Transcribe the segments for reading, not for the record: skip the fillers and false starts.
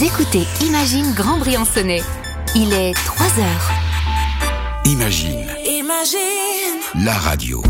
Vous écoutez Imagine Grand Briançonnais. Il est 3h. Imagine. La radio.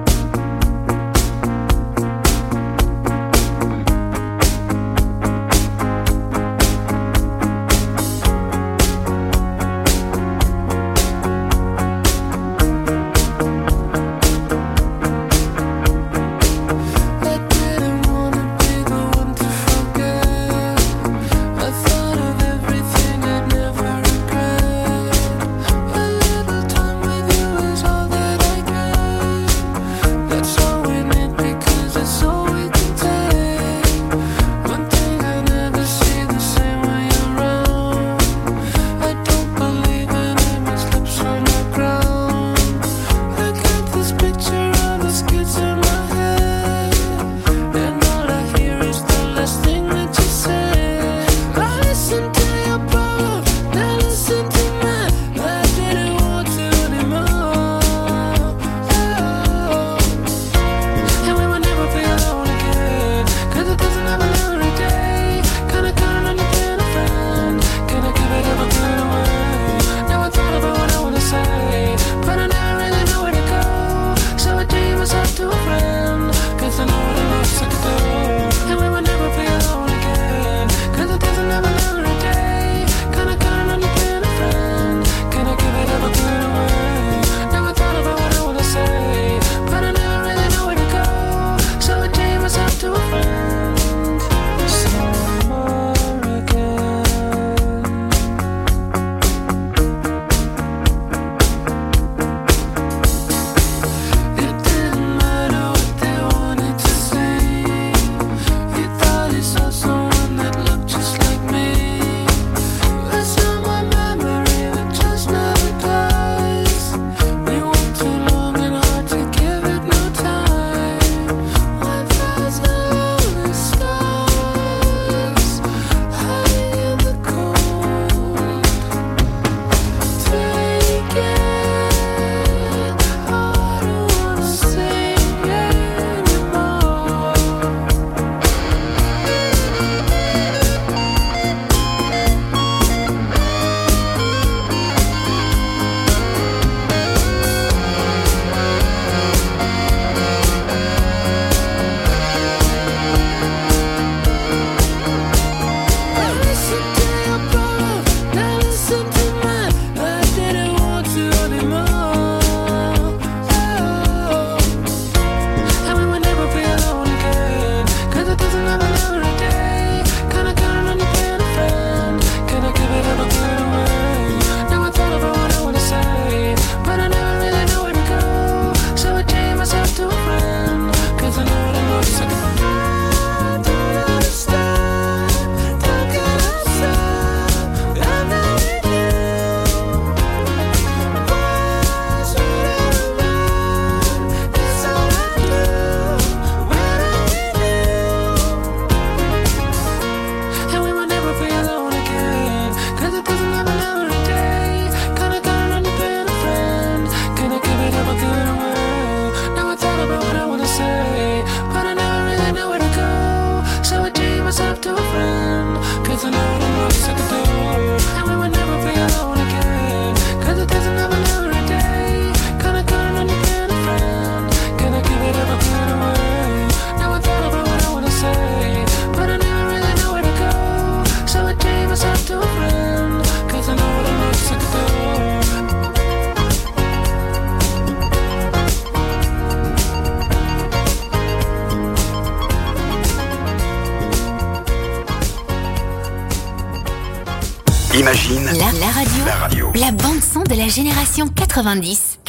Imagine la radio. La bande son de la génération 90.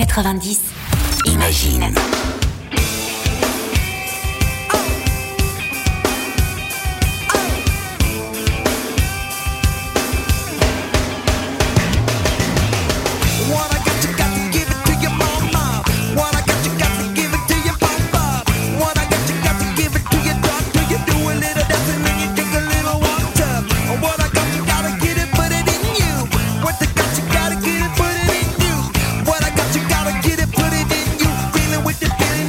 Imagine. What I got, you gotta get it, put it in you. Feeling with the feeling.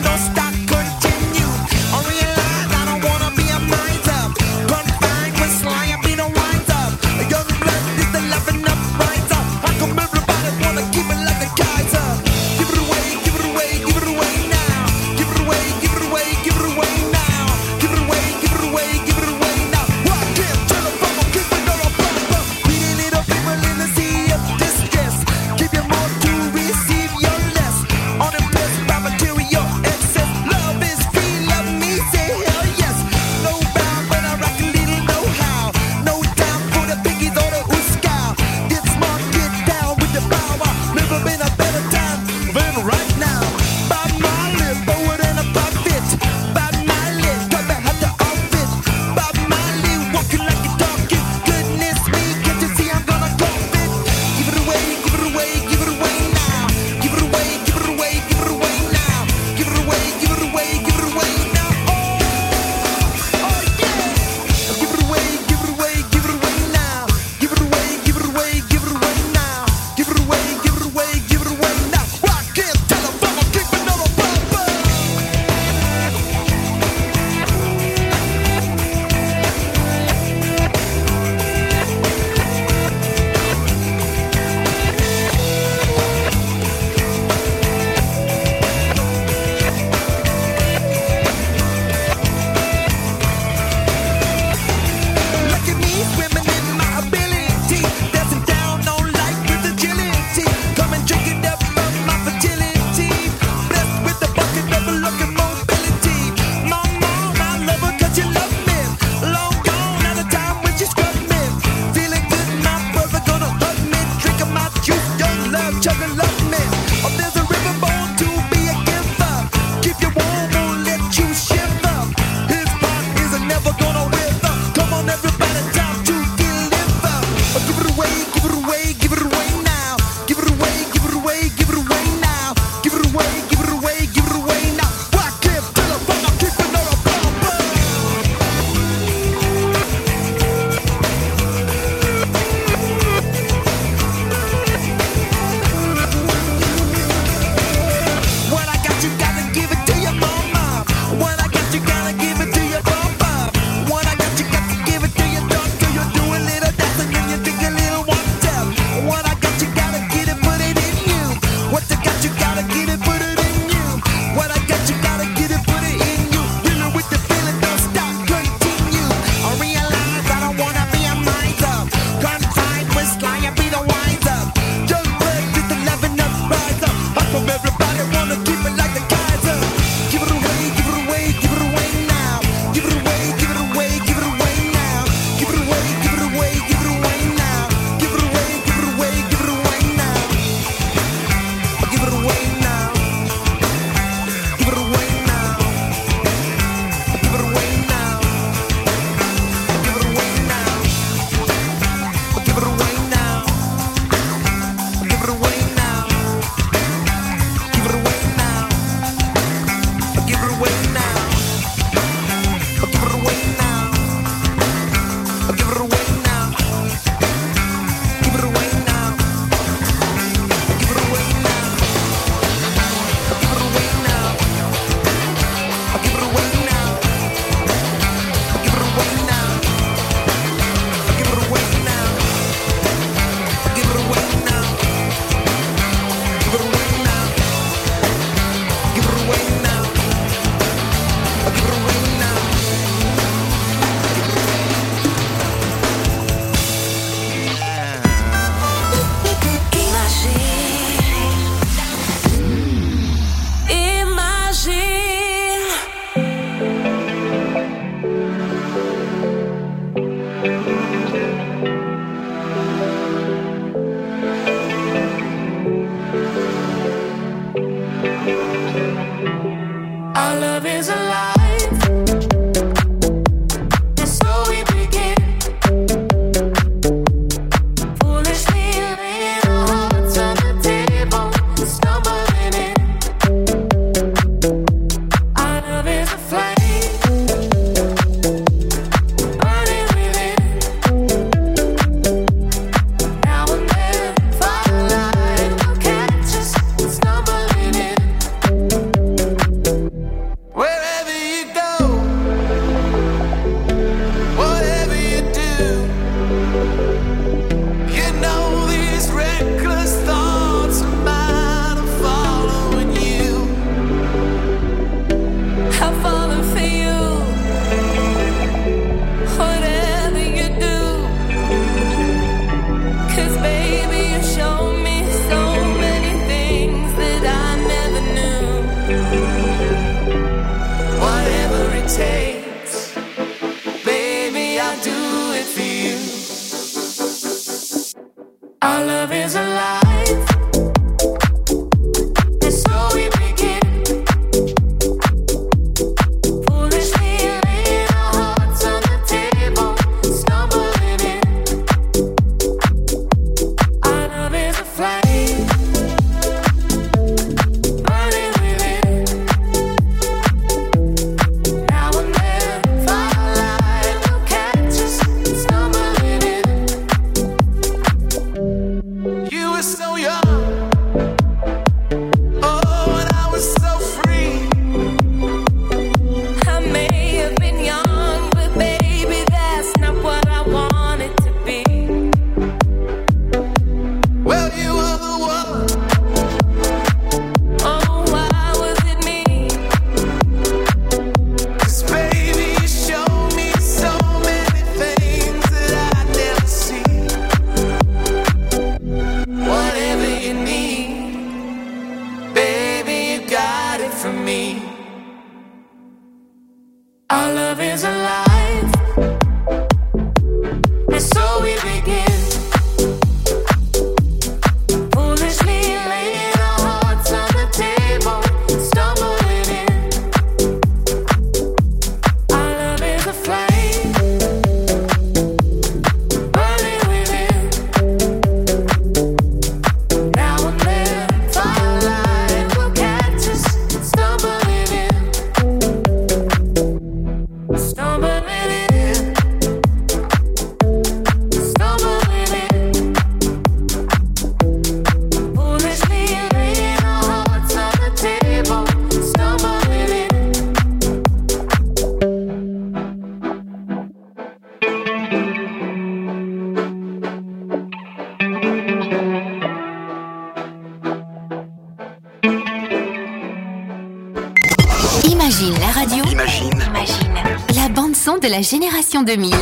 Imagine la radio. Imagine La bande son de la génération 2000.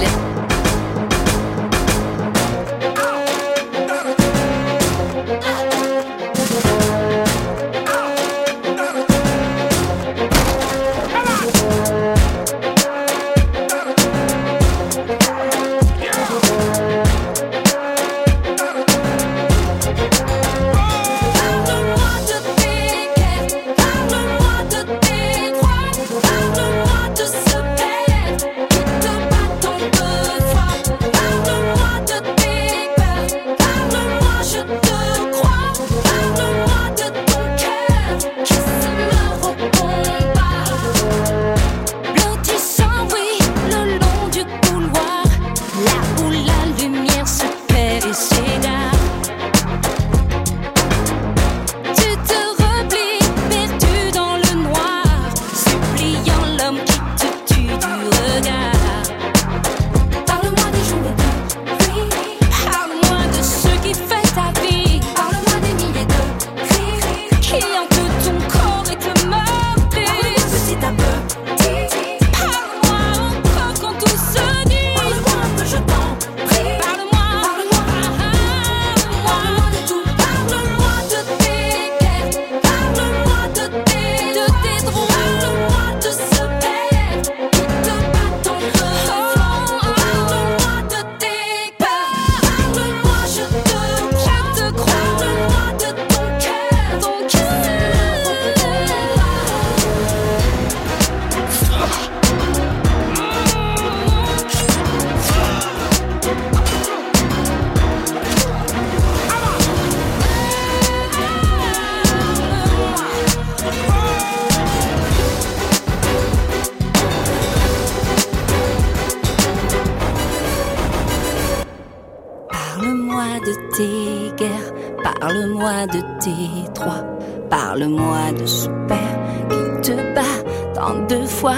Parle-moi de tes guerres, parle-moi de tes droits, parle-moi de ce père qui te bat tant de fois.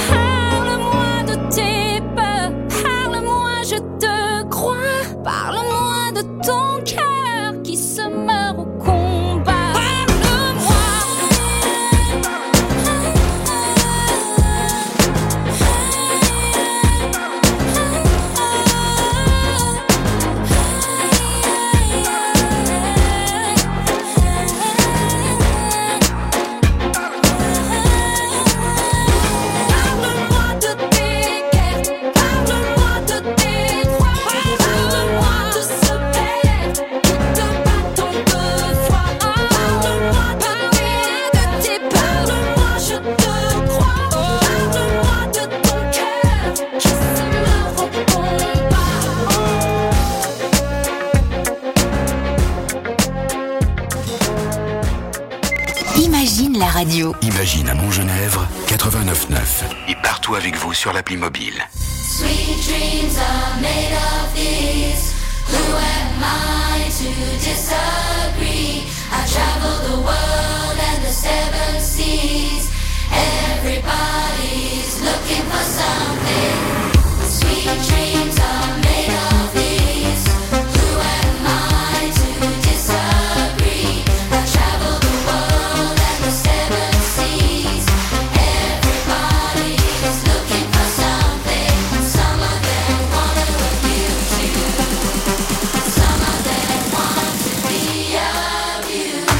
Parle-moi de tes peurs, parle-moi, je te crois. Parle-moi de ton cœur qui se meurt au combat. Imagine la radio. Imagine à Montgenèvre 89.9 et partout avec vous sur l'appli mobile. Sweet dreams are made of this. Who am I to disagree? I travel the world and the seven seas. Everybody's looking for something. Sweet dreams are made of this. Who am I to disagree? I travel the world and the seven seas. Everybody's looking for something. Some of them wanna abuse you. Some of them want to be abused.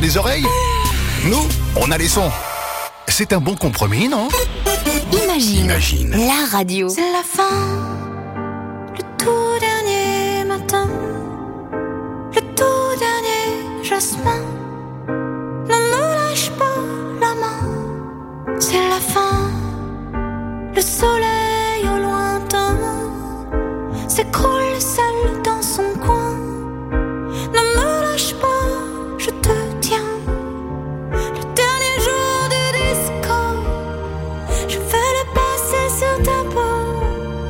les oreilles. Nous, on a les sons. C'est un bon compromis, non? Imagine la radio. C'est la fin, le tout dernier matin, le tout dernier jasmin. Ne me lâche pas la main. C'est la fin, le soleil au lointain s'écroule seul dans son coin. Ne me lâche pas, je te tiens. Le dernier jour du disco, je vais le passer sur ta peau,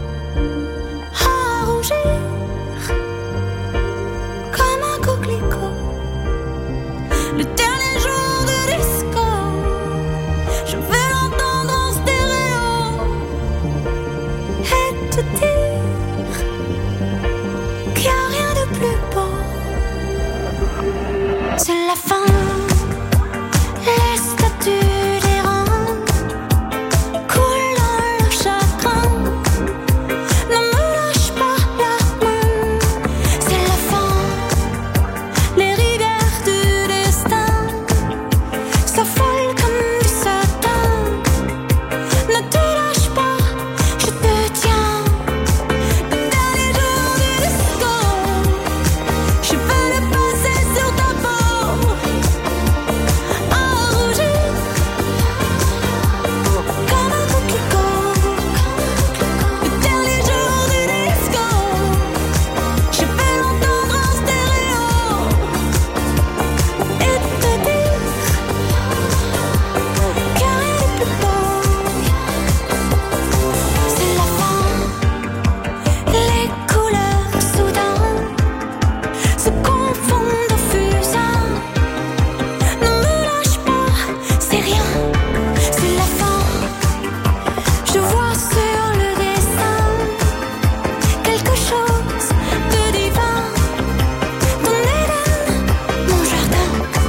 à rougir comme un coquelicot. Le dernier jour du disco, je vais l'entendre en stéréo et te dire qu'il n'y a rien de plus beau. C'est la fin. Les statues des reins coulent dans leur chagrin. Ne me lâche pas la main. C'est la fin. Les rivières du destin s'affolent comme du satin. Ne te lâche pas, je te tiens. Le dernier jour du disco, je vais le passer sur ta peau, à rougir comme un coquelicot. Le dernier jour du disco, je vais l'entendre en stéréo et te dire qu'il n'y a rien de plus beau. C'est la fin. Les couleurs soudain se confondent au fusain. Ne me lâche pas, c'est rien, c'est la fin. Je vois sur le dessin quelque chose de divin. Ton Éden, mon jardin.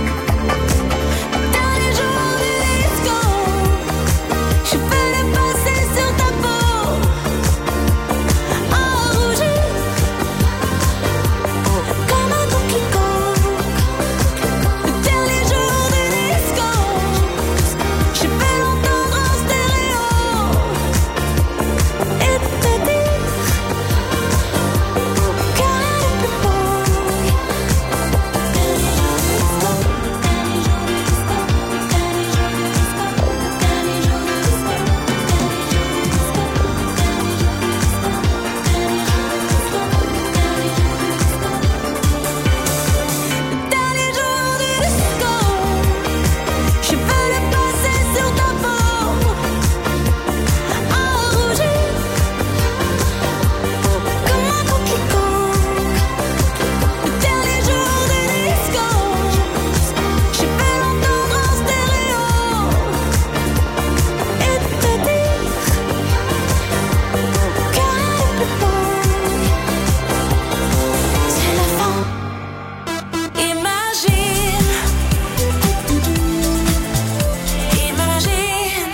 Dernier jour du disco, je vais le passer sur ta peau, à rougir comme un coquelicot. Le dernier jour du disco, je vais l'entendre en stéréo et te dire qu'il n'y a rien de plus beau. Le dernier jour du disco, je vais le passer sur ta peau, à rougir comme un coquelicot. Le dernier jour du disco, je vais l'entendre en stéréo et te dire qu'il n'y a rien de plus beau. C'est la fin. Imagine, imagine.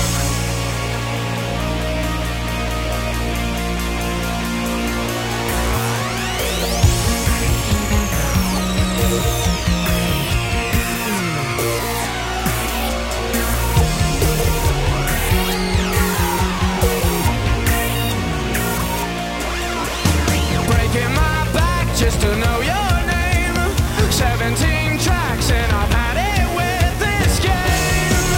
Breaking my back just to know your name. 17 tracks and I've had it with this game.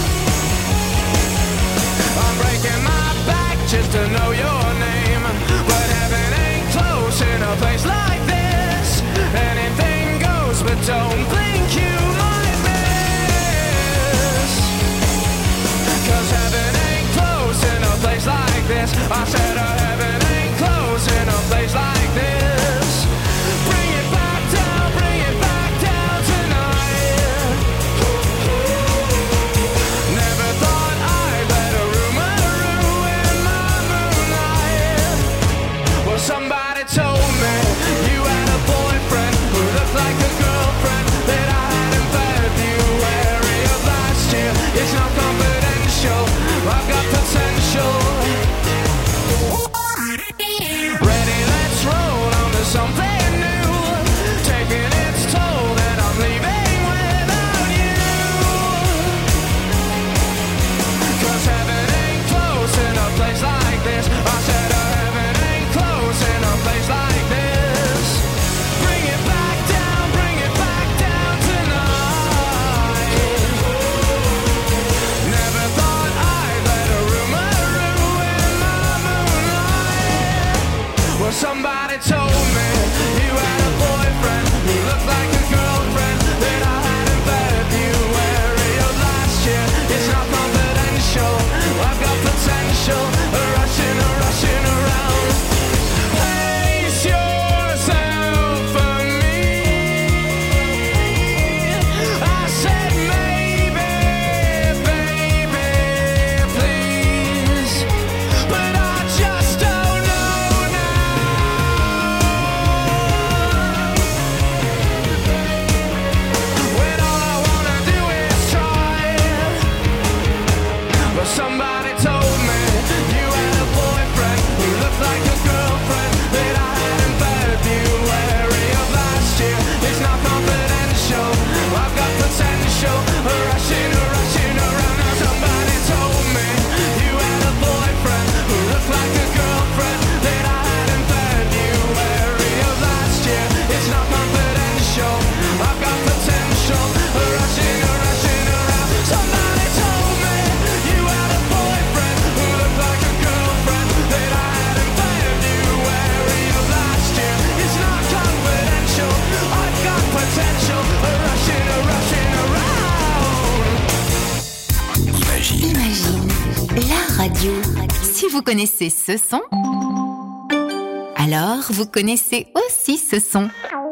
I'm breaking my back just to know your name. But heaven ain't close in a place like this. Anything goes, but don't think you might miss. 'Cause heaven ain't close in a place like this. I said heaven ain't close in a place like this. Bring it back down tonight. Never thought I'd let a rumor ruin my moonlight. Well, somebody told me La radio. Si vous connaissez ce son, alors vous connaissez aussi ce son.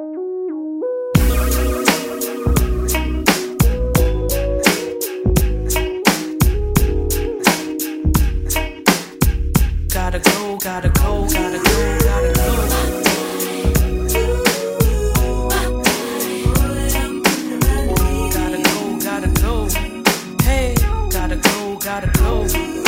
Gotta go, gotta go, gotta go, gotta go. Gotta go, gotta go. Hey, gotta go, gotta go.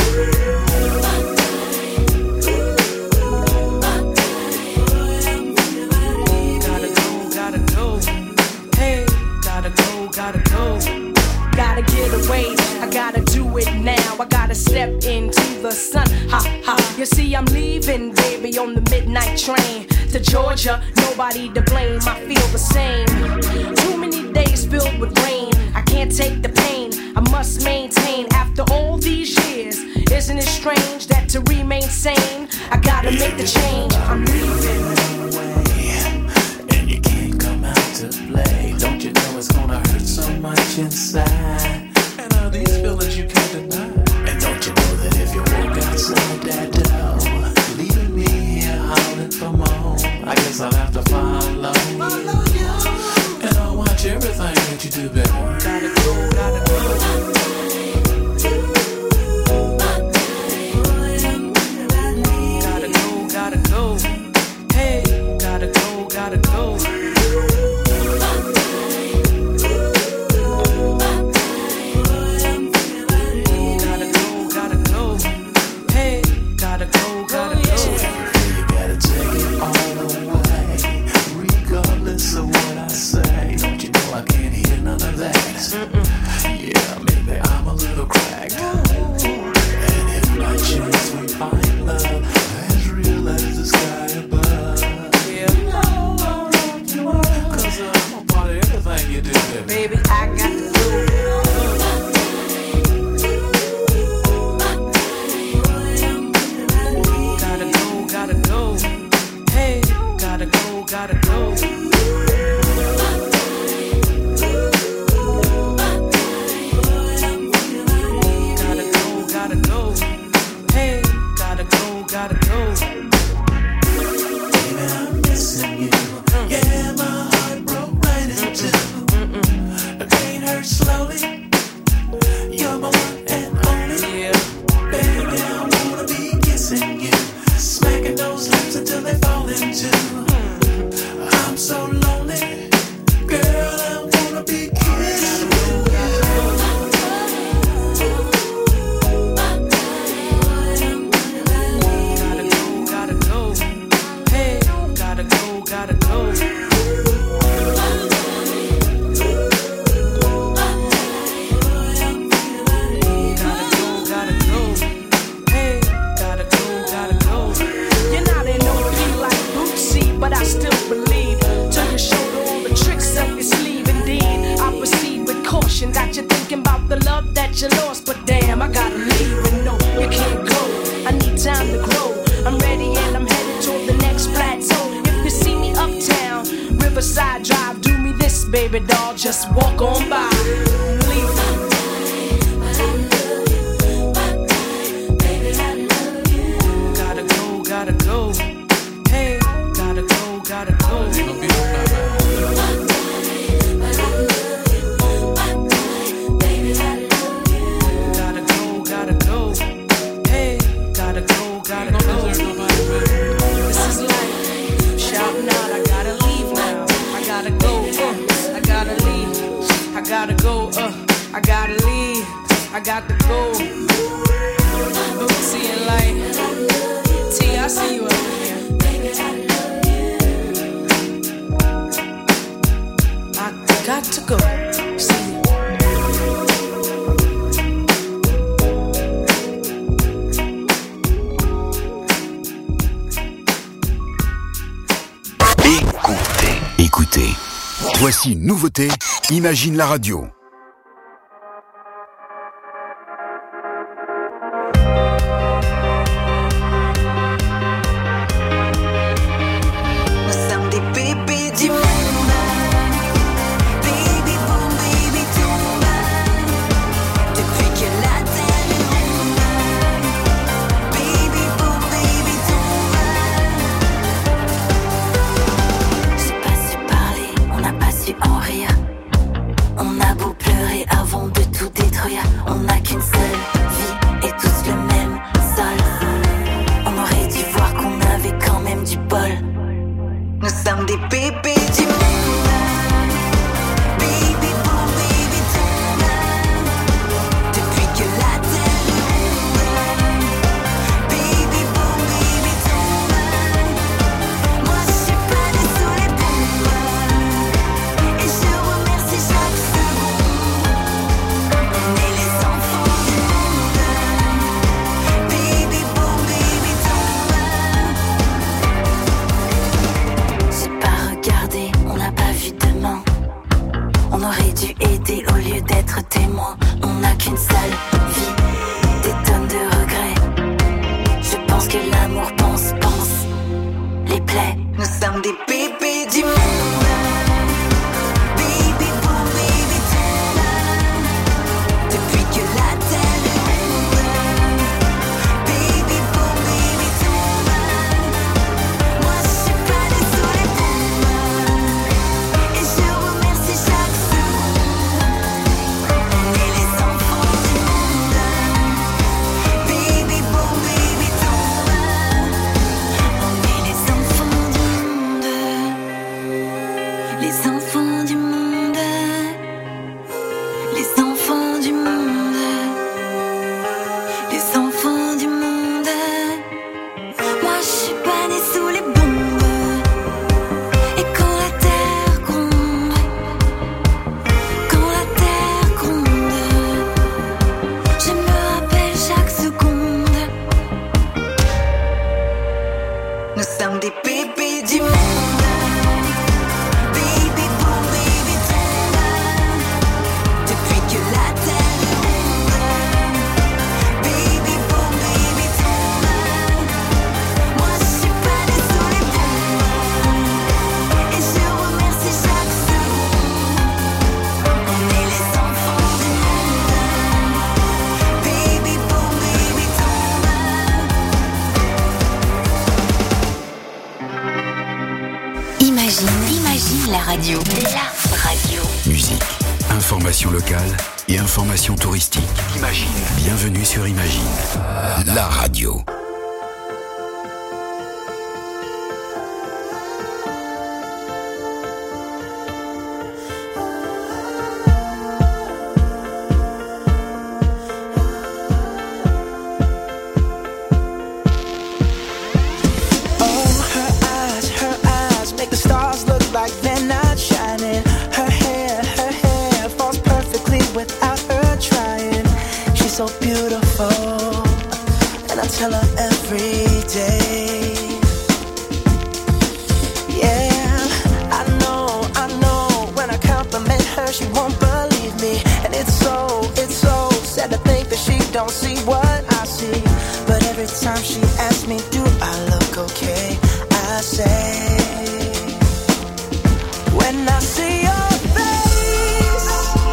Gotta go, gotta go. Hey, gotta go, gotta go. Gotta get away, I gotta do it now. I gotta step into the sun, ha ha. You see I'm leaving, baby, on the midnight train to Georgia, nobody to blame, I feel the same. Too many days filled with rain, I can't take the pain, I must maintain after all these years. Isn't it strange that to remain sane, I gotta make the change, I'm leaving. And you can't come out to play. Don't you know it's gonna hurt so much inside? And all these feelings you can't deny. And don't you know that if you walk outside that door, leaving me here howling for more, I guess I'll have to follow you. And I'll watch everything that you do, baby. Gotta go, gotta go. Gotta go, gotta go. Hey, gotta go, gotta go. Gotta go, gotta go. Hey, gotta go, gotta go. You gotta take it all away, regardless of what I say. Don't you know I can't hear none of that? Yeah, maybe I'm a little cracked. And if by chance we find love as real as the sky above, Yeah, cause I'm a part of everything you do, baby. baby, I got to go. Gotta go, gotta go. Hey, gotta go, gotta go. Gotta go, gotta go. Hey, gotta go, gotta go. Baby, I'm missing you. Yeah, my heart broke right in two. The pain hurts slowly. You're my one and only. Yeah, Baby, I wanna be kissing you, smacking those lips until they fall into. I'm so lonely, girl, I wanna be kissing you. gotta go, gotta go. Hey, gotta go, gotta go. Gotta go, gotta go. Hey, gotta go, gotta go. You're not an OP like Bootsy, but I still believe. Till you showed all the tricks up your sleeve. Indeed, I proceed with caution that you're thinking about the love that you lost. But damn, I gotta leave and no, you can't go. I need time to grow. I'm ready and I'm headed toward the next plateau. If you see me uptown, Riverside Drive, do me this, baby doll, just walk on by. Leave. Gotta go, gotta go. Hey, gotta go, gotta go. Gotta go, gotta go. Hey, gotta go, gotta go. This is life. Shouting out, I gotta leave now. I gotta go, I gotta leave. I gotta go, I gotta leave. I got to go. Bootsy and Light. T, I see you up here. I got to go. See you. Écoutez. Voici une nouveauté, Imagine la radio. Nous sommes des bébés du monde. Baby boom, baby tomba. Depuis que la terre est ronde. déplaît. Nous sommes des bébés du monde. Baby boom, baby boom. Depuis que la terre est ronde. Baby boom, baby boom. Moi je suis pas des sous les bombes. Et je remercie chaque seconde. On est les enfants du monde. Baby boom, baby boom. On est les enfants du monde. Les enfants du monde. Les enfants du monde. Les enfants du monde. Moi je suis pas née sous les bombes. Et quand la terre gronde, quand la terre gronde, je me rappelle chaque seconde. Nous sommes des bébés du monde. Baby boom, baby boom. Depuis que la terre est ronde. Baby boom, baby boom. Moi je suis pas née sous les bombes. Et je remercie chaque seconde. On est les enfants du monde. Baby boom, baby boom. Imagine la radio. La radio. Musique, information locale et information touristique. Imagine. Bienvenue sur Imagine. La radio. Her eyes make the stars look like they're not shining. Her hair falls perfectly without her trying. She's so beautiful, and I tell her every day. Yeah, I know, when I compliment her, she won't believe me. And it's so sad to think that she don't see what I see. But every time she asks me, do I look okay? I say, when I see your face,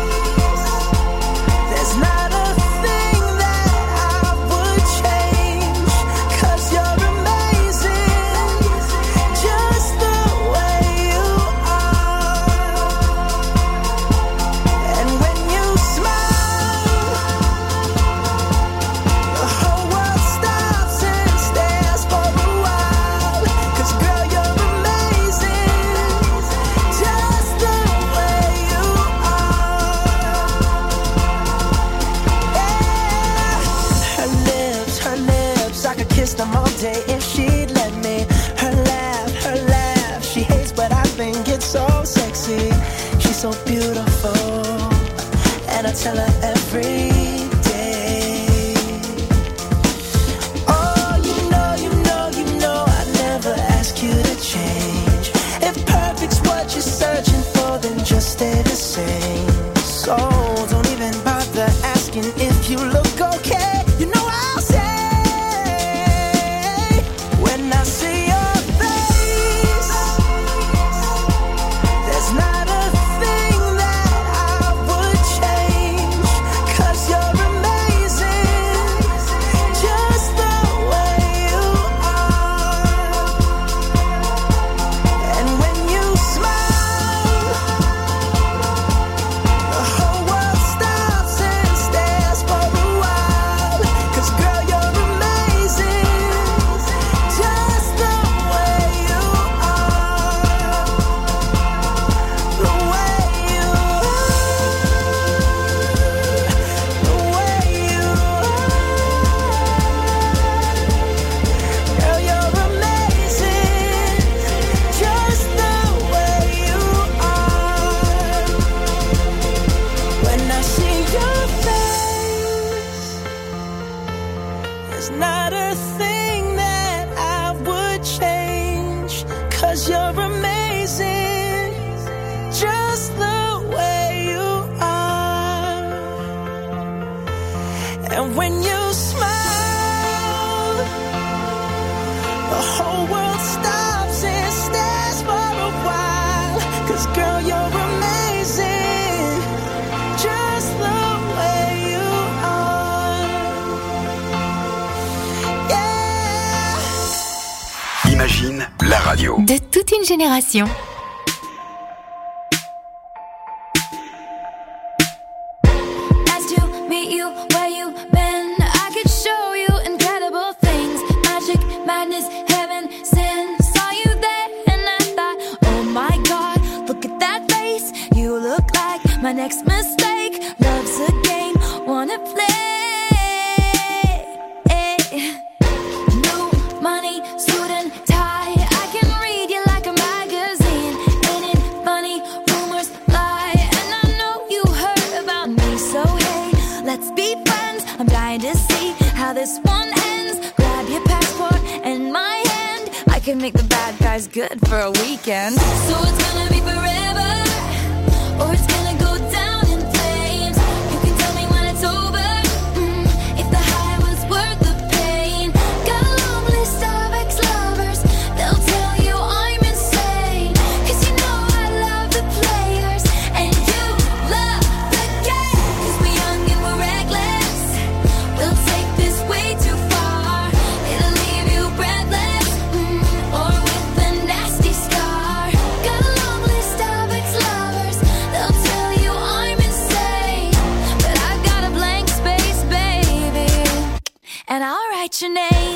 there's not a thing that I would change. 'Cause you're amazing, just the way you are. And when you smile, the whole world stops and stares for a while. 'Cause girl, you're amazing, just the way you are. Yeah. Her lips, I could kiss them all day if she'd let me. Her laugh, she hates but I think it's so sexy. She's so beautiful, and I tell her every day. Oh, you know, I'd never ask you to change. If perfect's what you're searching for, then just stay the same. So don't even bother asking if you look okay. You know I'll say, when I see your face, there's not a thing that I would change. 'Cause you're amazing, just the way you are. And when you smile, the whole world stops and stares for a while. 'Cause girl, you're amazing, just the way you are. The way you are. The way you are. Girl, you're amazing, just the way you are. When I see your face, there's not a thing that I would change. 'Cause you're amazing, just the way you are. And when you smile, the whole world stops radio. De toute une génération. Nice to meet you, where you been? I could show you incredible things. Magic, madness, heaven, sin. Saw you there and I thought, oh my God, look at that face. You look like my next mistake. Love's a game, wanna play. New money, suit and tie. I can read you like a magazine. Ain't it funny? Rumors lie, and I know you heard about me. So hey, let's be friends. I'm dying to see how this one ends. Grab your passport and my hand. I can make the bad guys good for a weekend. So it's gonna be forever, or it's gonna go down in flames. You can tell me when it's over, if the high was worth the pain. Got a long list of ex-lovers, they'll tell you I'm insane. 'Cause you know I love the players, and you love the game. 'Cause we're young and we're reckless, we'll take this way too far. It'll leave you breathless, or with a nasty scar. Got a long list of ex-lovers, they'll tell you I'm insane. But I've got a blank space, baby, and I'll write your name.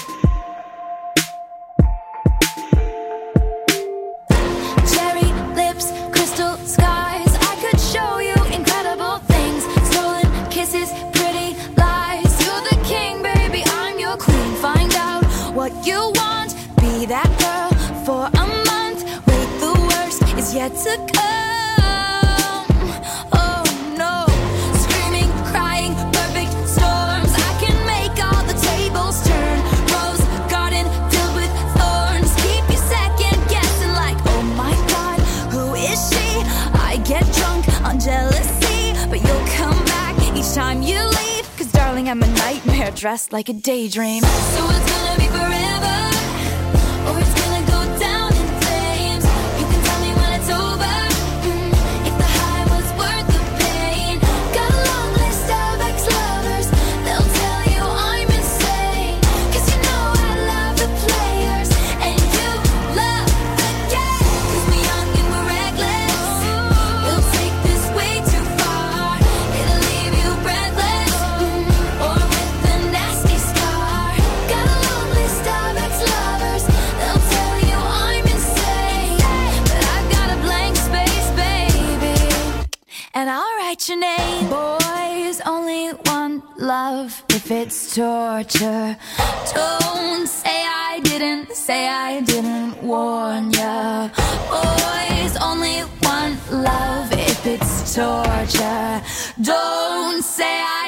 Cherry lips, crystal skies. I could show you incredible things. Stolen kisses, pretty lies. You're the king, baby, I'm your queen. Find out what you want, be that girl for a month. Wait, the worst is yet to come. Oh no, screaming, crying, perfect storms. I can make all the tables turn. Rose garden filled with thorns. Keep you second guessing like, oh my God, who is she? I get drunk on jealousy, but you'll come back each time you leave. 'Cause darling, I'm a nightmare dressed like a daydream. So it's gonna be forever, or it's gonna go down in flames. You can tell me when it's over, if the high was worth the pain. Got a long list of ex-lovers, they'll tell you I'm insane. 'Cause you know I love the players, and you love the game. 'Cause we're young and we're reckless, we'll take this way too far. It'll leave you breathless, or with a nasty scar. Got a long list of ex-lovers, they'll tell you I'm insane. But I've got a blank space, baby, and I'll write your name. Boys only want love if it's torture. Don't say I didn't warn ya. Boys only want love if it's torture. Don't say I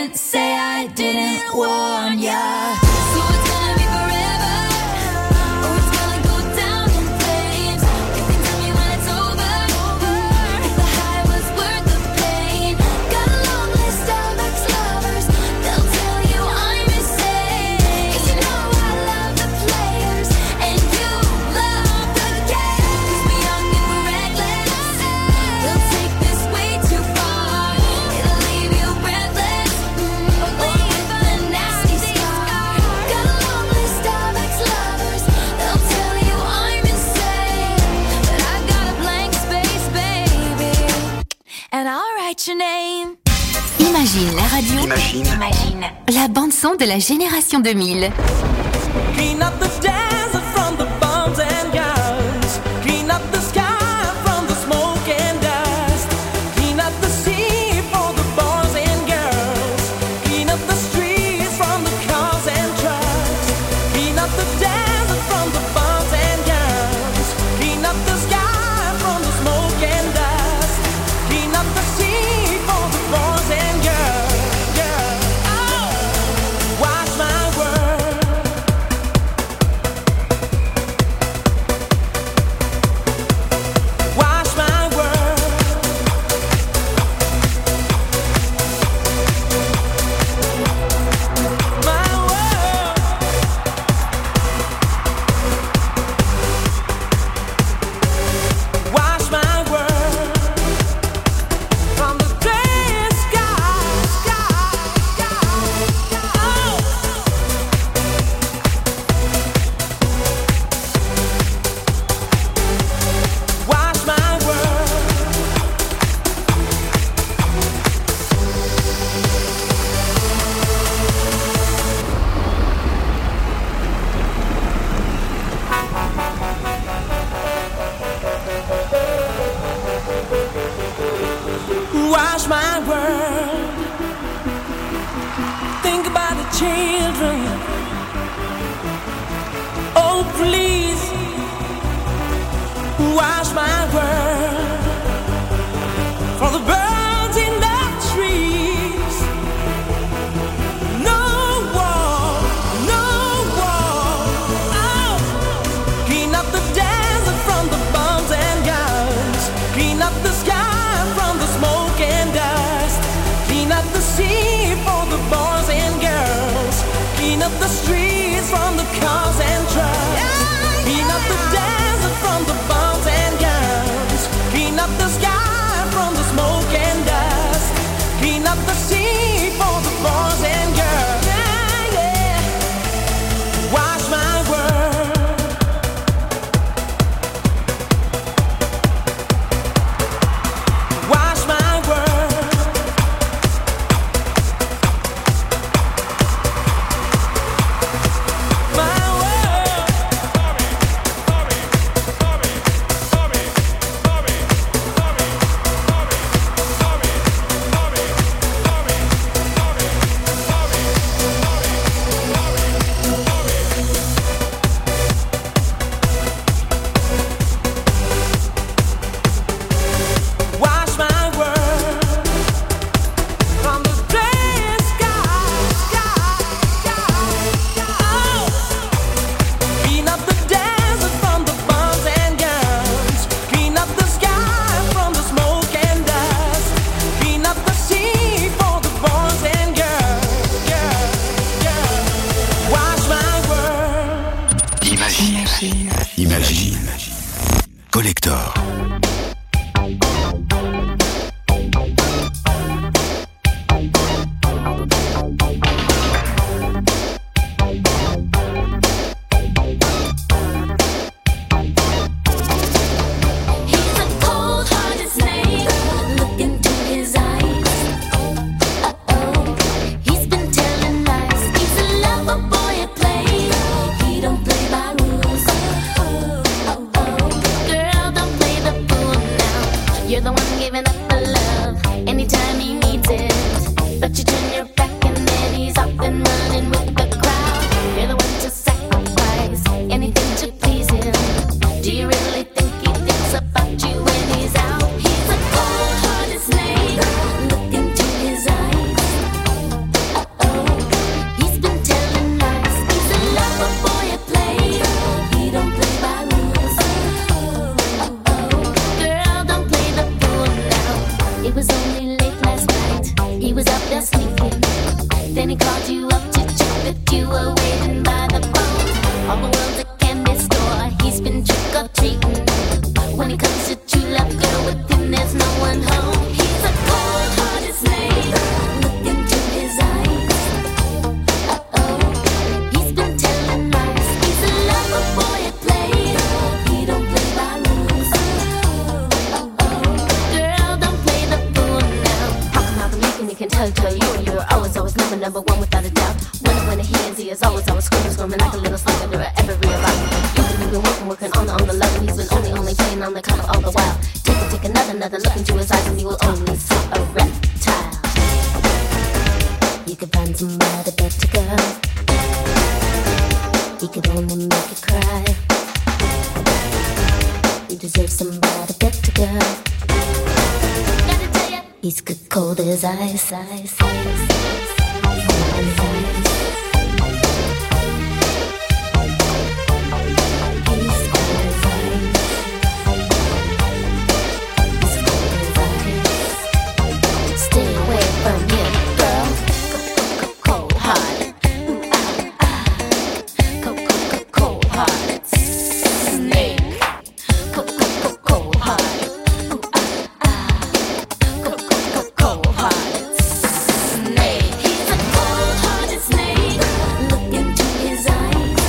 didn't warn ya. So it's gonna be forever, or it's gonna go down in flames. You can tell me when it's over, if the high was worth the pain. Got a long list of ex-lovers, they'll tell you I'm insane. 'Cause you know I love the players, and you love the game. 'Cause we're young and we're reckless, we'll take this way too far. It'll leave you breathless, or with a nasty scar. Got a long list of ex-lovers, they'll tell you I'm insane. But I've got a blank space, baby, and I'll write your name. Imagine la radio. Imagine. La bande son de la génération 2000. Clean up the desert from the bombs and guns. Clean up the sky from the smoke and dust. Clean up the sea for the boys and girls. Clean up the streets from the cars and trucks. Clean up the desert from the bombs and guns. Clean up the sky from the smoke and dust. Clean up the sea for the boys and girls. Oh, watch my world. Clean up the streets from the cars and trucks. Clean up the desert from the bombs and guns. Clean up the sky from the smoke and dust. Clean up the sea for the boys and girls. Yeah, yeah. Wash my world. Wash my world. My world. Wash my world from the gray sky. Clean up the desert from the bombs and guns. Clean up the sky from the smoke and dust. Clean up the sea for the boys and girls. Wash my world. Imagine. Collector. He's a cold-hearted snake. Look into his eyes. Uh-oh, he's been telling lies. He's a lover boy at play. He don't play by rules. Oh, girl, don't play the fool now. You're the one giving up the love anytime he needs it. But you turn your back and then he's off and running with the crowd. You're the one to sacrifice anything to please him. Do you really think he thinks about you when he's out? He's a cold-hearted snake. Look into his eyes. Uh-oh, he's been telling lies. He's a lover boy at play. He don't play by rules. Girl, don't play the fool now. It was only late last night. He was out there sneaking. Then he called you up to check that you were waiting by the phone. All the world's a candy store. He's been trick-or-treating. When it comes to true love, girl, with him there's no one home. He's a cold-hearted snake. Look into his eyes. Uh-oh, he's been telling lies. He's a lover boy at play. He don't play by rules. Girl, don't play the fool now. How come I've been making it can tell you and you're always number one without a doubt. When he is, he is always screaming like a little slug under every about. You've been working on the love, and he's been only playing on the counter all the while. Take another look into his eyes, and you will only see a reptile. You could find somebody better, girl. He could only make you cry. You deserve somebody better, girl. Gotta tell ya, he's good cold as ice. Stay away from him, girl. Cold-hearted. Cold-hearted. Snake. Cold-hearted. Cold-hearted. Snake. He's a cold-hearted snake. Look into his eyes.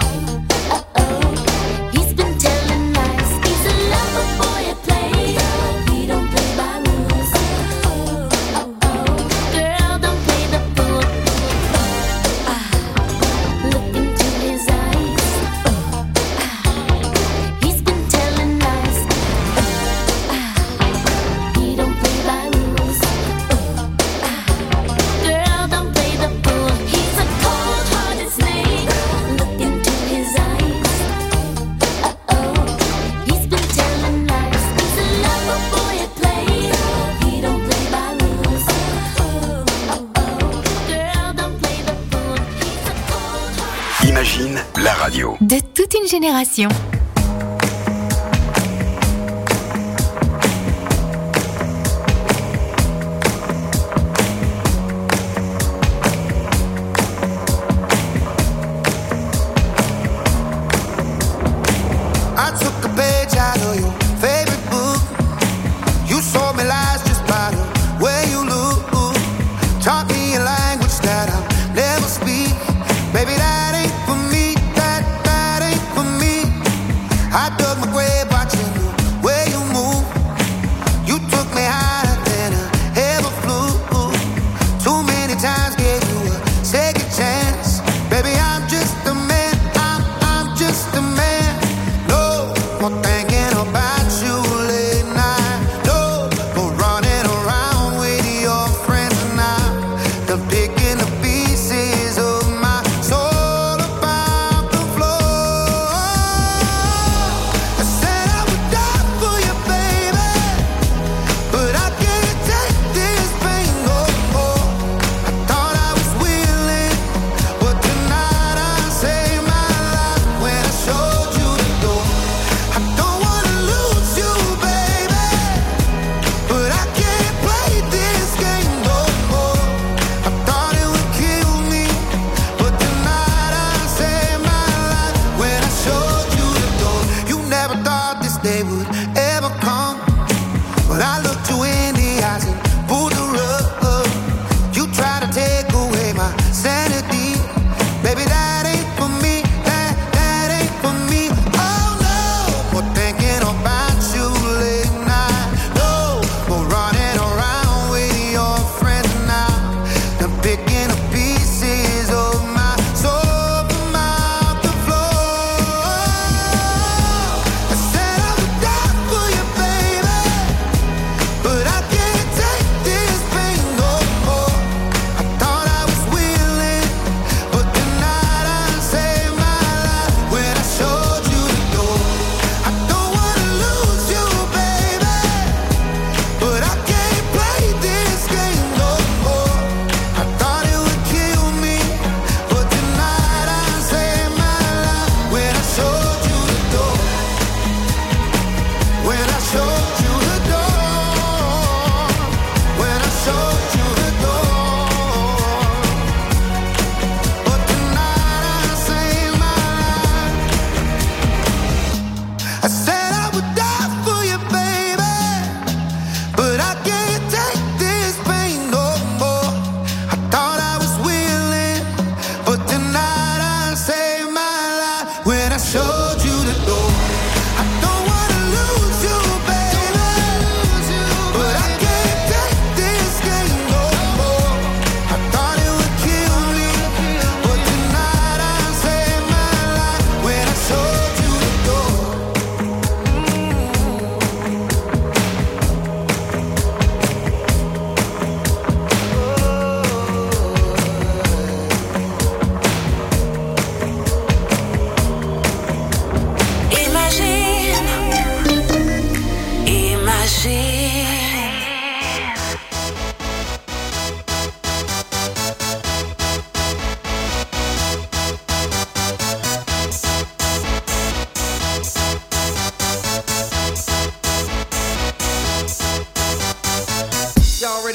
Uh-oh. He's been telling lies. He's a lover boy at play. He don't play by rules. Girl, don't play the fool. Look into his eyes. He's been telling lies. He don't play by rules. Girl, don't play the fool. He's a cold-hearted snake. Look into his eyes. Uh-oh. He's been telling lies. He's a lover boy at play. He don't play by rules. Girl, don't play the fool. He's a cold-hearted. Imagine la radio. De toute une génération.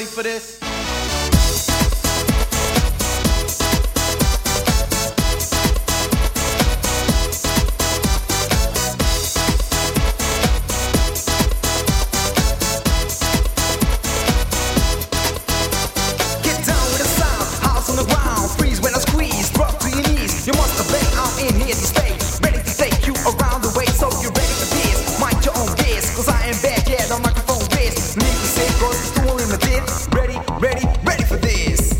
for this? Get down with the sound, house on the ground, freeze when I squeeze, drop to your knees. You must obey, I'm in here to stay, ready to take you around the way, so you're ready for this. Mind your own biz, cause I am back, yeah, the microphone biz. Need to say, cause it's too limited. Ready, ready, ready for this.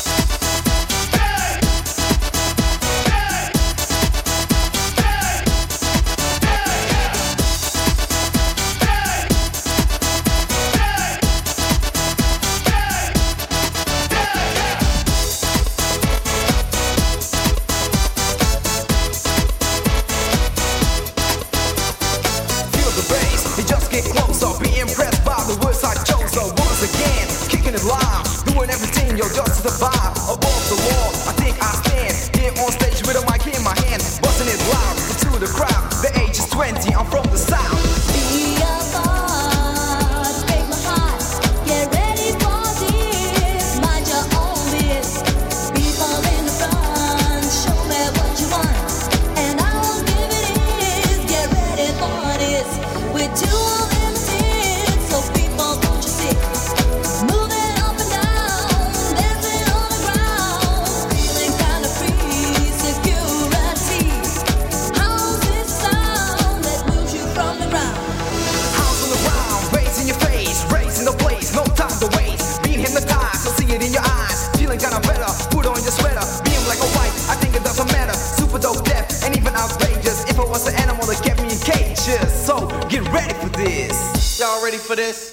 Feel the bass, you just get closer. Be impressed by the words I chose. So once again, kicking it loud, doing everything, yo, just to survive. Above the law, I think I stand here on stage with a mic in my hand, busting it loud to the crowd. The age is 20, I'm from the south. Be a boss, break my heart. Get ready for this. Mind your own biz. People in the front, show me what you want, and I will give it is. Get ready for this. We're too limited, so people don't you see? Moving up and down, dancing on the ground, feeling kinda free. Security. How's this sound that moves you from the ground? House on the ground, raising your face, raising the place, no time to waste. Being hypnotized, I see it in your eyes. Feeling kinda better, put on your sweater. Being black or white, I think it doesn't matter. Super dope, deaf, and even outrageous. If I was an animal that kept me in cages. So, get ready for this. Y'all ready for this?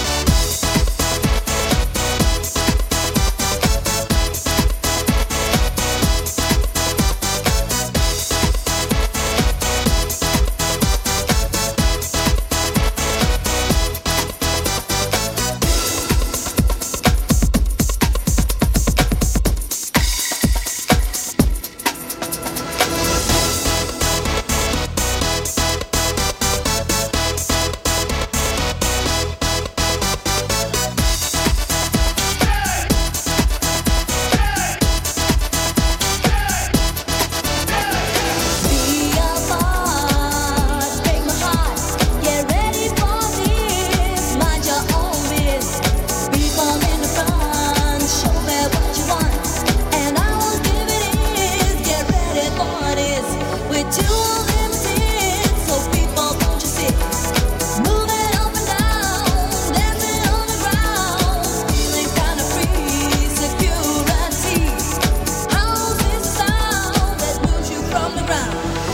Be a boss, break my heart. Get ready for this. Mind your own biz. People in the front, show me what you want, and I will give it is. Get ready for this. We're too limited, so people don't you see? Moving up and down, dancing on the ground, feeling kinda free. Security. How's this sound that moves you from the ground?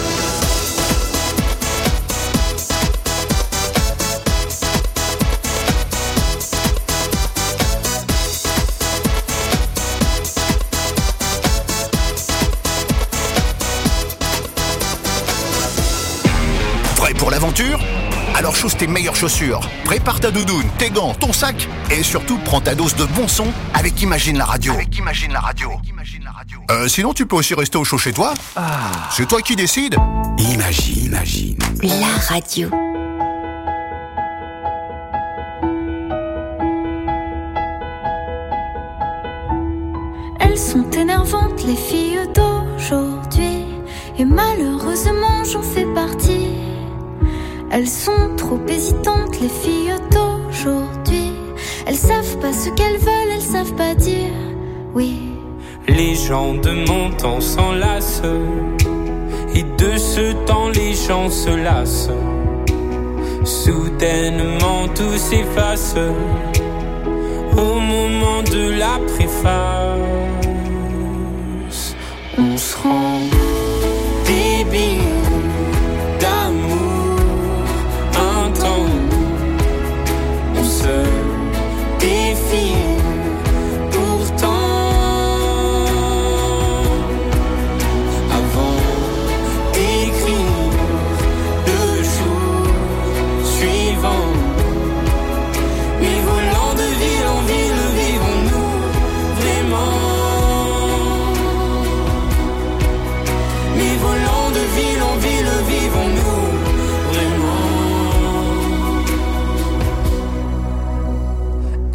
Prêt pour l'aventure? Alors chausse tes meilleures chaussures, prépare ta doudoune, tes gants, ton sac, et surtout prends ta dose de bon son avec Imagine la radio. Sinon tu peux aussi rester au chaud chez toi. C'est toi qui décides. Imagine. La radio. Elles sont énervantes, les filles d'aujourd'hui, et malheureusement j'en fais partie. Elles sont trop hésitantes, les filles d'aujourd'hui. Elles savent pas ce qu'elles veulent, elles savent pas dire oui. Les gens de mon temps s'enlacent, et de ce temps les gens se lassent. Soudainement tout s'efface au moment de la préface. On se rend débile d'amour intense. On se défie pourtant avant d'écrire le jour suivant. Mais volant de ville en ville, vivons-nous vraiment?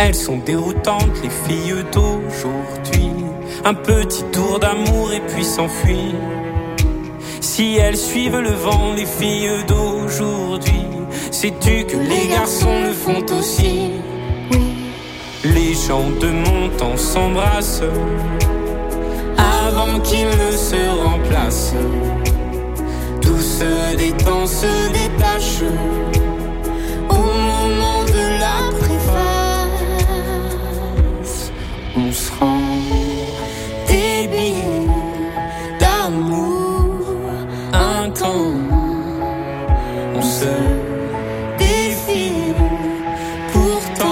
Elles sont déroutantes, les filles d'aujourd'hui. Un petit tour d'amour et puis s'enfuir. Si elles suivent le vent, les filles d'aujourd'hui, sais-tu que les garçons le font aussi? Les gens de mon temps s'embrassent avant qu'ils ne se remplacent. Tout se détend, se détache au moment de la préface. On se rend débile d'amour intense. On se défile pourtant.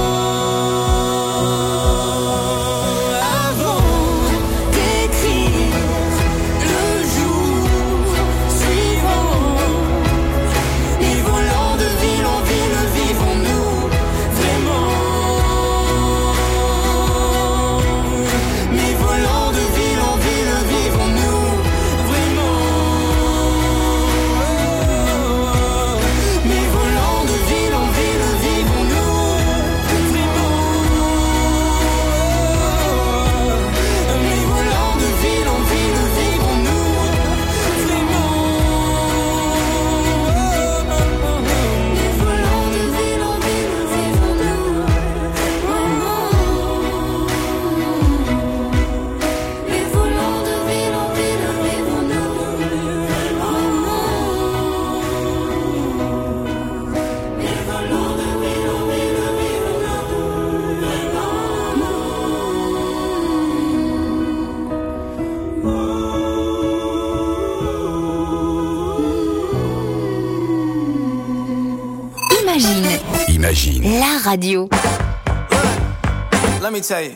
Imagine. La radio. Let me tell you.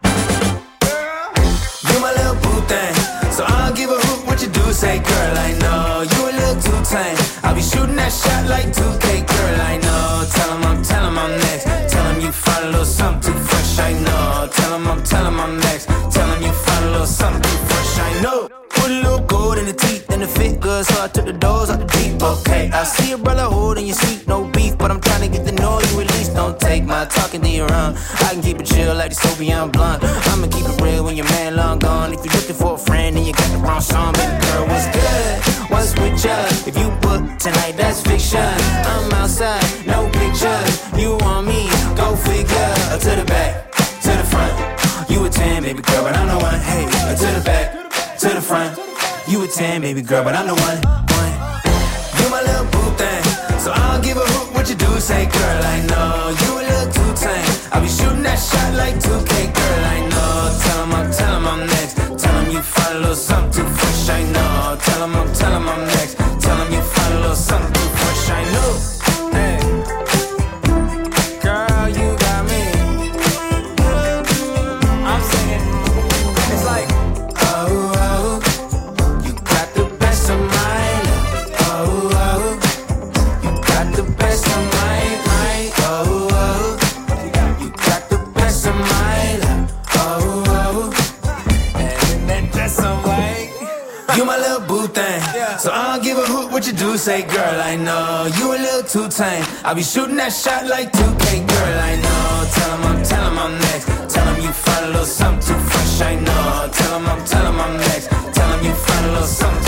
You my little boo thing, so I don't give a hoot what you do. Say, girl, I know you a little too tame. I'll be shooting that shot like 2K, girl, I know. Tell him I'm next. Tell him you find a little something too fresh, I know. Tell him I'm next. Tell him you find a little something too fresh, I know. Put a little gold in the teeth and the fit good, so I took the doors out the deep. Okay, I see your brother holding your seat, no beef, but I'm trying to get to know you at least. Don't take my talking to your own. I can keep it chill like the Soviet blunt. I'ma keep it real when your man long gone. If you're looking for a friend and you got the wrong song, baby girl, what's good? What's with ya? If you book tonight, that's fiction. I'm outside, no pictures. You want me? Go figure. To the back, to the front. You a 10, baby girl, but I'm the one. Hey, to the back, to the front. You a 10, baby girl, but I'm the one. You my little boo thing, so I don't give a hoot what you do. Say, girl, I know you a little too tame. I'll be shooting that shot like 2K, girl, I know. Tell him I'm next. Tell him you find a little something too fresh, I know. Tell him I'm next. Tell him you find a little something too fresh, I know. Hey, girl, you got me. I'm singing. It's like, oh, oh, you got the best of mine. Oh, oh, you got the best of mine. Oh, oh, you got the best of mine. Oh, oh, and that dress so white. You my little boo thing, so I don't give a hoot what you do. Say, girl, I know you a little too tame. I'll be shooting that shot like 2K, girl, I know. Tell him I'm next. Tell him you find a little something too fresh, I know. Tell him I'm next. Tell him you find a little something too